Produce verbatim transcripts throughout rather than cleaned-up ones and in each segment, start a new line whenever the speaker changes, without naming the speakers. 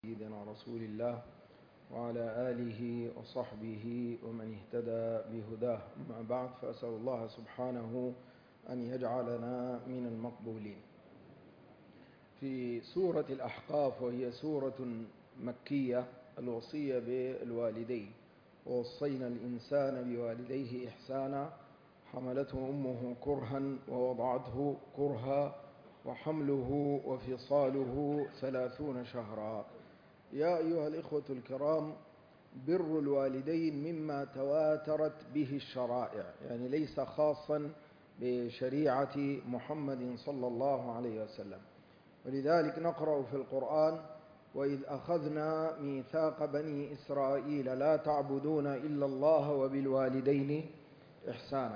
سيدنا رسول الله وعلى آله وصحبه ومن اهتدى بهداه. أما بعد، فأسأل الله سبحانه أن يجعلنا من المقبولين. في سورة الأحقاف، وهي سورة مكية، الوصية بالوالدين: ووصينا الإنسان بوالديه إحسانا حملته أمه كرها ووضعته كرها وحمله وفصاله ثلاثون شهرا. يا أيها الإخوة الكرام، بر الوالدين مما تواترت به الشرائع، يعني ليس خاصا بشريعة محمد صلى الله عليه وسلم. ولذلك نقرأ في القرآن: وإذ أخذنا ميثاق بني إسرائيل لا تعبدون إلا الله وبالوالدين إحسانا.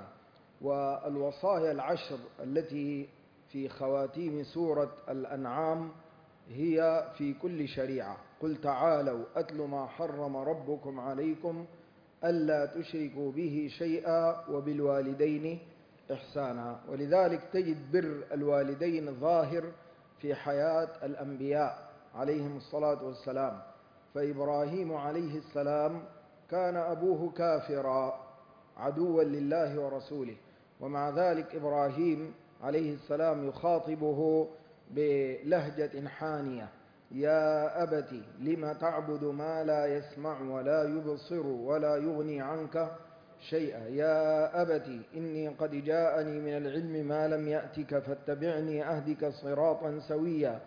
والوصايا العشر التي في خواتيم سورة الأنعام هي في كل شريعة: قل تعالوا أتل ما حرم ربكم عليكم ألا تشركوا به شيئا وبالوالدين إحسانا. ولذلك تجد بر الوالدين ظاهر في حياة الأنبياء عليهم الصلاة والسلام. فإبراهيم عليه السلام كان أبوه كافرا عدوا لله ورسوله، ومع ذلك إبراهيم عليه السلام يخاطبه بلهجة حانية: يا أبت لم تعبد ما لا يسمع ولا يبصر ولا يغني عنك شيئا، يا أبت إني قد جاءني من العلم ما لم يأتك فاتبعني أهدك صراطا سويا،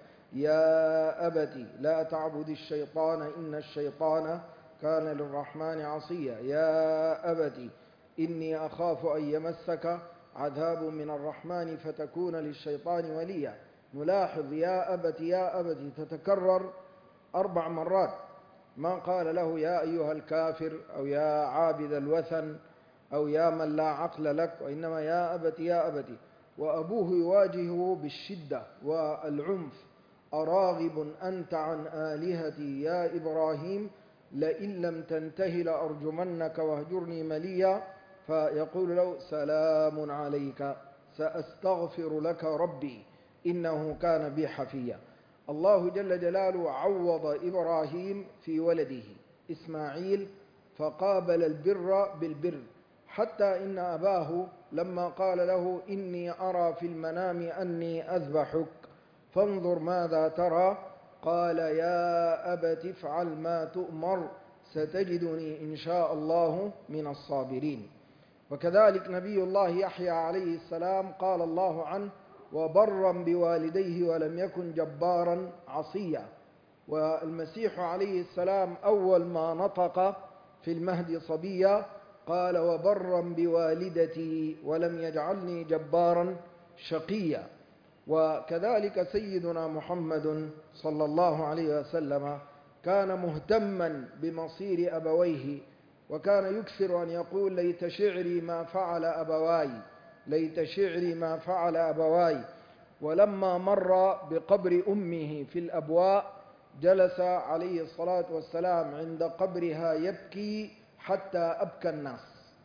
يا أبت لا تعبد الشيطان إن الشيطان كان للرحمن عصيا، يا أبت إني أخاف أن يمسك عذاب من الرحمن فتكون للشيطان وليا. نلاحظ يا أبت يا أبت تتكرر أربع مرات، ما قال له يا أيها الكافر أو يا عابد الوثن أو يا من لا عقل لك، وإنما يا أبت يا أبت. وأبوه يواجهه بالشدة والعنف: أراغب أنت عن آلهتي يا إبراهيم لئن لم تنته لأرجمنك واهجرني مليا. فيقول له: سلام عليك سأستغفر لك ربي إنه كان بي حفيا. الله جل جلاله عوض إبراهيم في ولده إسماعيل فقابل البر بالبر، حتى إن أباه لما قال له: إني أرى في المنام أني أذبحك فانظر ماذا ترى، قال: يا أبت افعل ما تؤمر ستجدني إن شاء الله من الصابرين. وكذلك نبي الله يحيى عليه السلام قال الله عنه: وبرا بوالديه ولم يكن جبارا عصيا. والمسيح عليه السلام أول ما نطق في المهد صبيا قال: وبرا بوالدتي ولم يجعلني جبارا شقيا. وكذلك سيدنا محمد صلى الله عليه وسلم كان مهتما بمصير أبويه، وكان يكثر أن يقول: ليت شعري ما فعل أبواي، ليت شعري ما فعل أبواي. ولما مر بقبر أمه في الأبواء جلس عليه الصلاة والسلام عند قبرها يبكي حتى أبكى الناس،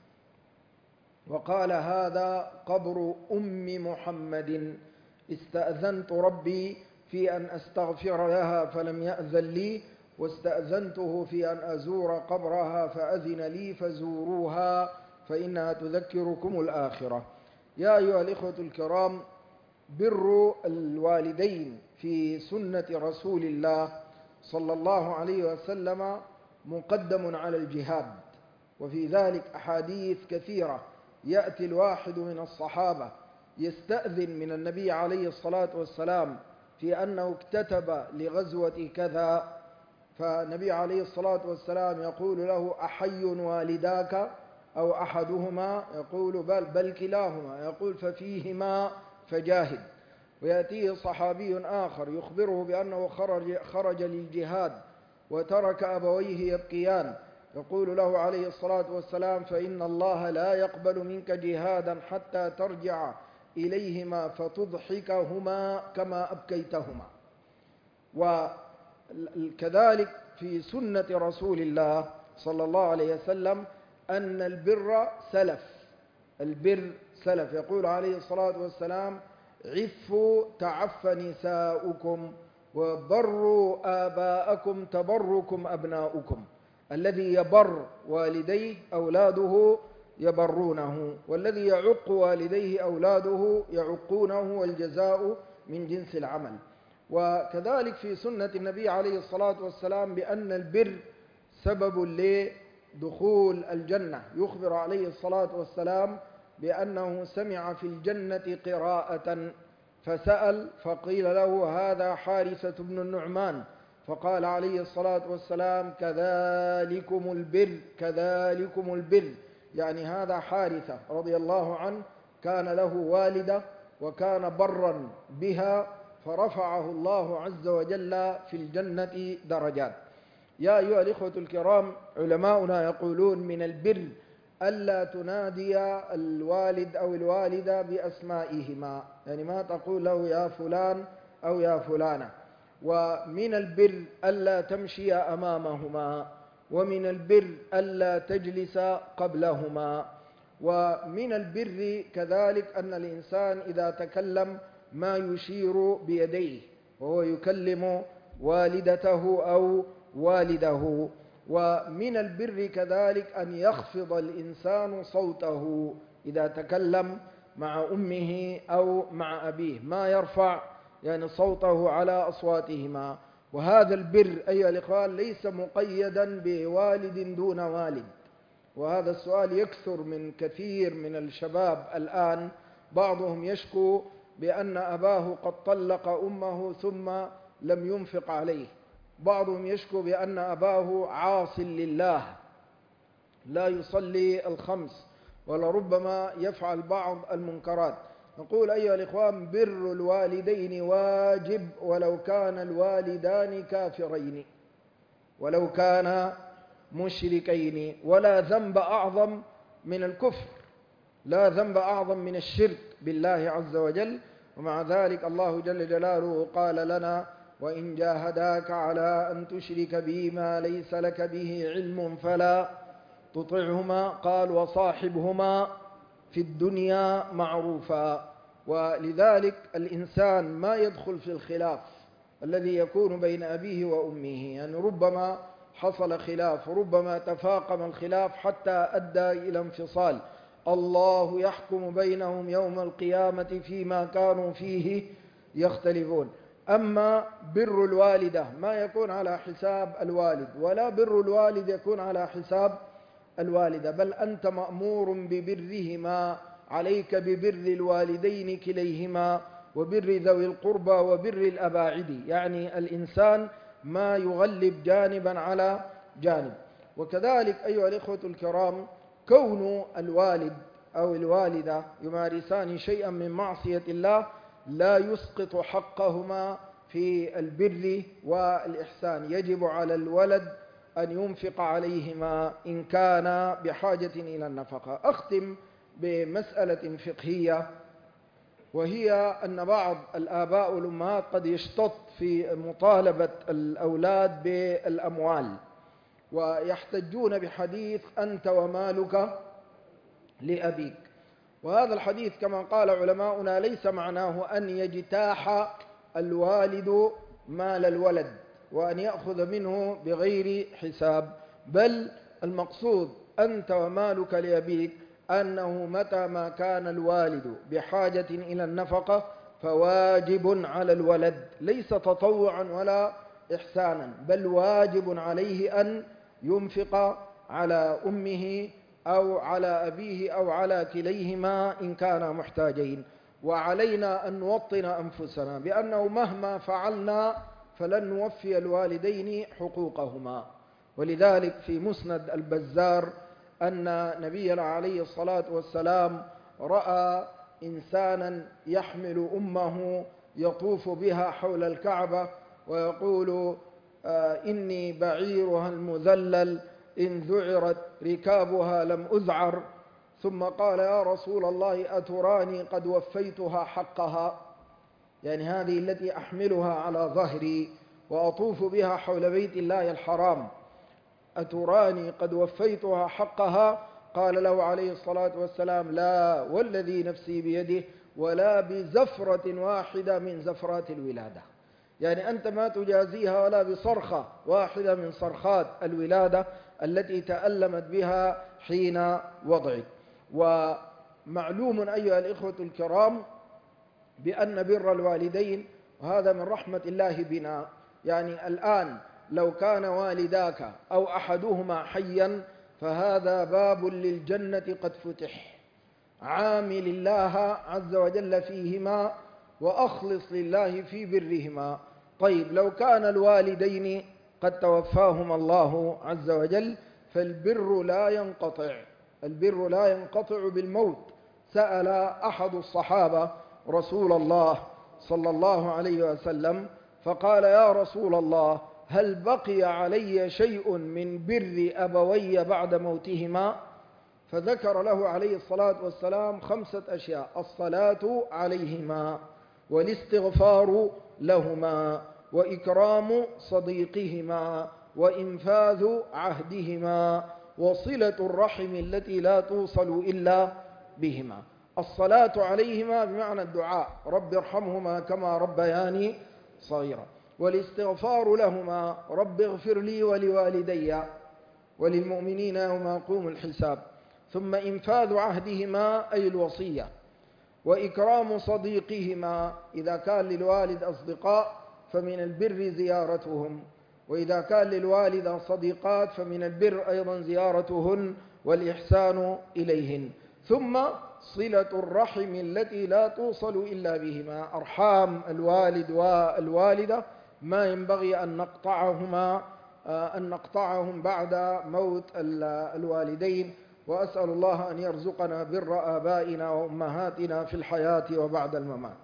وقال: هذا قبر أم محمد استأذنت ربي في أن أستغفر لها فلم يأذن لي، واستأذنته في أن أزور قبرها فأذن لي، فزوروها فإنها تذكركم الآخرة. يا أيها الإخوة الكرام، بر الوالدين في سنة رسول الله صلى الله عليه وسلم مقدم على الجهاد، وفي ذلك أحاديث كثيرة. يأتي الواحد من الصحابة يستأذن من النبي عليه الصلاة والسلام في أنه اكتتب لغزوة كذا، فالنبي عليه الصلاة والسلام يقول له: أحي والداك أو أحدهما؟ يقول: بل بل كلاهما. يقول: ففيهما فجاهد. ويأتيه صحابي آخر يخبره بأنه خرج, خرج للجهاد وترك أبويه يبكيان، يقول له عليه الصلاة والسلام: فإن الله لا يقبل منك جهادا حتى ترجع إليهما فتضحكهما كما أبكيتهما. وكذلك في سنة رسول الله صلى الله عليه وسلم أن البر سلف، البر سلف. يقول عليه الصلاة والسلام: عفوا تعف نساؤكم وبروا آباءكم تبركم أبناؤكم. الذي يبر والديه أولاده يبرونه، والذي يعق والديه أولاده يعقونه، والجزاء من جنس العمل. وكذلك في سنة النبي عليه الصلاة والسلام بأن البر سبب لدخول الجنة. يخبر عليه الصلاة والسلام بأنه سمع في الجنة قراءة فسأل فقيل له هذا حارثة بن النعمان، فقال عليه الصلاة والسلام كذلكم البر كذلكم البر، يعني هذا حارثة رضي الله عنه كان له والدة وكان برا بها فرفعه الله عز وجل في الجنة درجات. يا أيها الإخوة الكرام، علماؤنا يقولون من البر ألا تنادي الوالد أو الوالدة بأسمائهما، يعني ما تقول له يا فلان أو يا فلانة. ومن البر ألا تمشي أمامهما، ومن البر ألا تجلس قبلهما. ومن البر كذلك أن الإنسان إذا تكلم ما يشير بيديه وهو يكلم والدته أو والده. ومن البر كذلك أن يخفض الإنسان صوته إذا تكلم مع أمه أو مع أبيه، ما يرفع يعني صوته على أصواتهما. وهذا البر أيها الإخوان ليس مقيدا بوالد دون والد، وهذا السؤال يكثر من كثير من الشباب الآن. بعضهم يشكو بأن أباه قد طلق أمه ثم لم ينفق عليه، بعضهم يشكو بأن أباه عاص لله لا يصلي الخمس ولربما يفعل بعض المنكرات. نقول أيها الإخوان بر الوالدين واجب ولو كان الوالدان كافرين ولو كان مشركين، ولا ذنب أعظم من الكفر، لا ذنب أعظم من الشرك بالله عز وجل. ومع ذلك الله جل جلاله قال لنا وإن جاهداك على أن تشرك بي ما ليس لك به علم فلا تطعهما قال وصاحبهما في الدنيا معروفا. ولذلك الإنسان ما يدخل في الخلاف الذي يكون بين أبيه وأمه، يعني ربما حصل خلاف، ربما تفاقم الخلاف حتى أدى إلى انفصال. الله يحكم بينهم يوم القيامة فيما كانوا فيه يختلفون. أما بر الوالدة ما يكون على حساب الوالد، ولا بر الوالد يكون على حساب الوالدة، بل أنت مأمور ببرهما، عليك ببر الوالدين كليهما وبر ذوي القربى وبر الأباعد، يعني الإنسان ما يغلب جانبا على جانب. وكذلك أيها الإخوة الكرام كون الوالد أو الوالدة يمارسان شيئا من معصية الله لا يسقط حقهما في البر والإحسان، يجب على الولد أن ينفق عليهما إن كان بحاجة إلى النفقة. أختم بمسألة فقهية، وهي أن بعض الآباء والأمهات قد يشتط في مطالبة الأولاد بالأموال، ويحتجون بحديث أنت ومالك لأبيك. وهذا الحديث كما قال علماؤنا ليس معناه أن يجتاح الوالد مال الولد وأن يأخذ منه بغير حساب، بل المقصود أنت ومالك لأبيك أنه متى ما كان الوالد بحاجة إلى النفقة فواجب على الولد، ليس تطوعا ولا إحسانا، بل واجب عليه أن ينفق على أمه أو على أبيه أو على كليهما إن كانا محتاجين. وعلينا أن نوطن أنفسنا بأنه مهما فعلنا فلن نوفي الوالدين حقوقهما. ولذلك في مسند البزار أن نبينا عليه الصلاة والسلام رأى إنسانا يحمل أمه يطوف بها حول الكعبة ويقول آه إني بعيرها المذلل إن ذعرت ركابها لم أذعر، ثم قال يا رسول الله أتراني قد وفيتها حقها، يعني هذه التي أحملها على ظهري وأطوف بها حول بيت الله الحرام، أتراني قد وفيتها حقها؟ قال له عليه الصلاة والسلام لا والذي نفسي بيده ولا بزفرة واحدة من زفرات الولادة. يعني أنت ما تجازيها ولا بصرخة واحدة من صرخات الولادة التي تألمت بها حين وضعك. ومعلوم أيها الإخوة الكرام بأن بر الوالدين، وهذا من رحمة الله بنا، يعني الآن لو كان والداك أو أحدهما حيا فهذا باب للجنة قد فتح. عامل الله عز وجل فيهما وأخلص لله في برهما. طيب لو كان الوالدين قد توفاهما الله عز وجل فالبر لا ينقطع، البر لا ينقطع بالموت. سأل أحد الصحابة رسول الله صلى الله عليه وسلم فقال: يا رسول الله، هل بقي علي شيء من بر أبوي بعد موتهما؟ فذكر له عليه الصلاة والسلام خمسة أشياء: الصلاة عليهما، والاستغفار لهما، وإكرام صديقهما، وإنفاذ عهدهما، وصلة الرحم التي لا توصل إلا بهما. الصلاة عليهما بمعنى الدعاء: رب ارحمهما كما ربياني صغيرا. والاستغفار لهما: رب اغفر لي ولوالدي وللمؤمنين يوم يقوم الحساب. ثم إنفاذ عهدهما أي الوصية. وإكرام صديقهما: إذا كان للوالد أصدقاء فمن البر زيارتهم، وإذا كان للوالدة صديقات فمن البر أيضا زيارتهن والإحسان إليهن. ثم صلة الرحم التي لا توصل إلا بهما. أرحام الوالد والوالدة ما ينبغي أن نقطعهما أن نقطعهم بعد موت الوالدين. وأسأل الله أن يرزقنا بر آبائنا وأمهاتنا في الحياة وبعد الممات.